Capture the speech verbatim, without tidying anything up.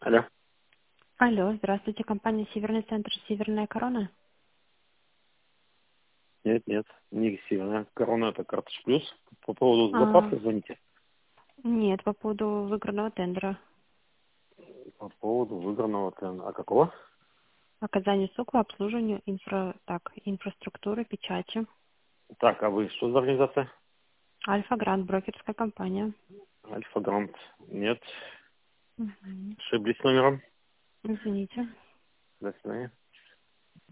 Алло. Алло, здравствуйте, компания «Северный центр», «Северная корона». Нет, нет, не агрессивная. Корона это карточка плюс. По поводу А, заправки звоните. нет, по поводу выигранного тендера. По поводу выигранного тендера. А какого? Оказание услуг по обслуживанию инфра... так, инфраструктуры, печати. Так, а вы что за организация? Альфа Гранд, брокерская компания. Альфа Грант. Нет. Мгм. Ошиблись номером. Извините. До свидания.